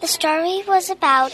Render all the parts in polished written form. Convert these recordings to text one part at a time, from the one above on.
story was about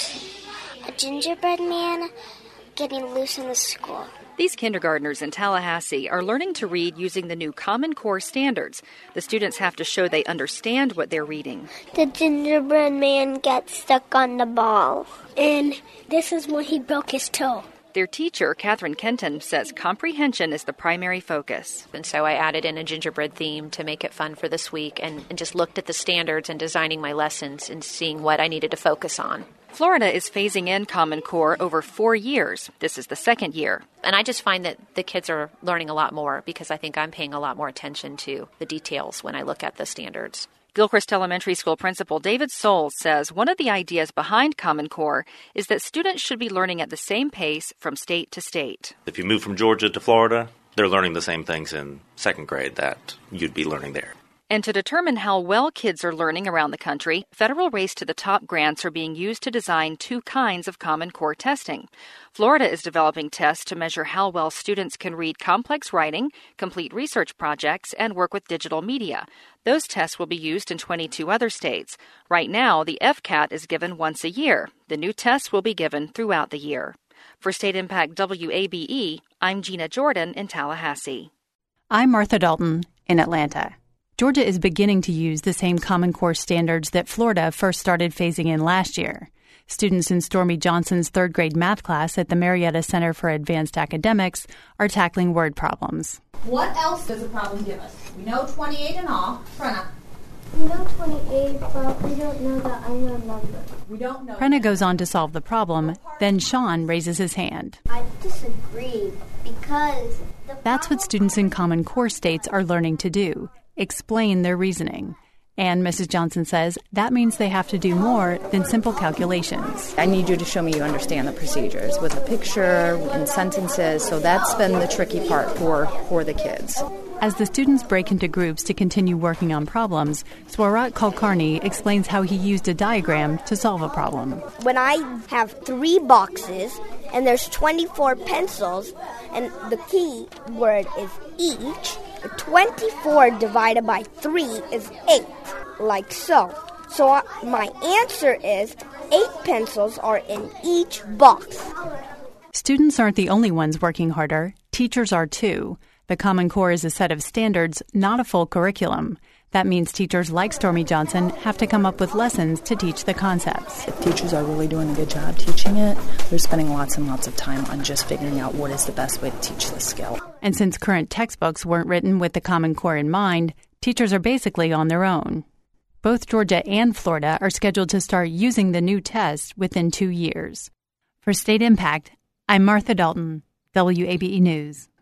a gingerbread man getting loose in the school. These kindergartners in Tallahassee are learning to read using the new Common Core standards. The students have to show they understand what they're reading. The gingerbread man gets stuck on the ball, and this is when he broke his toe. Their teacher, Catherine Kenton, says comprehension is the primary focus. And so I added in a gingerbread theme to make it fun for this week and just looked at the standards and designing my lessons and seeing what I needed to focus on. Florida is phasing in Common Core over 4 years. This is the second year. And I just find that the kids are learning a lot more because I think I'm paying a lot more attention to the details when I look at the standards. Gilchrist Elementary School Principal David Souls says one of the ideas behind Common Core is that students should be learning at the same pace from state to state. If you move from Georgia to Florida, they're learning the same things in second grade that you'd be learning there. And to determine how well kids are learning around the country, federal Race to the Top grants are being used to design 2 kinds of Common Core testing. Florida is developing tests to measure how well students can read complex writing, complete research projects, and work with digital media. Those tests will be used in 22 other states. Right now, the FCAT is given once a year. The new tests will be given throughout the year. For State Impact WABE, I'm Gina Jordan in Tallahassee. I'm Martha Dalton in Atlanta. Georgia is beginning to use the same Common Core standards that Florida first started phasing in last year. Students in Stormy Johnson's third grade math class at the Marietta Center for Advanced Academics are tackling word problems. What else does a problem give us? We know 28 in all. Prana. We know 28, but we don't know the other number. We don't know. Prana goes on to solve the problem, then Sean raises his hand. I disagree because That's what students in Common Core states are learning to do. Explain their reasoning. And Mrs. Johnson says that means they have to do more than simple calculations. I need you to show me you understand the procedures with a picture and sentences, so that's been the tricky part for the kids. As the students break into groups to continue working on problems, Swarat Kulkarni explains how he used a diagram to solve a problem. When I have 3 boxes and there's 24 pencils and the key word is each, 24 divided by 3 is 8, like so. So my answer is 8 pencils are in each box. Students aren't the only ones working harder. Teachers are too. The Common Core is a set of standards, not a full curriculum. That means teachers like Stormy Johnson have to come up with lessons to teach the concepts. Teachers are really doing a good job teaching it. They're spending lots and lots of time on just figuring out what is the best way to teach this skill. And since current textbooks weren't written with the Common Core in mind, teachers are basically on their own. Both Georgia and Florida are scheduled to start using the new test within 2 years. For State Impact, I'm Martha Dalton, WABE News.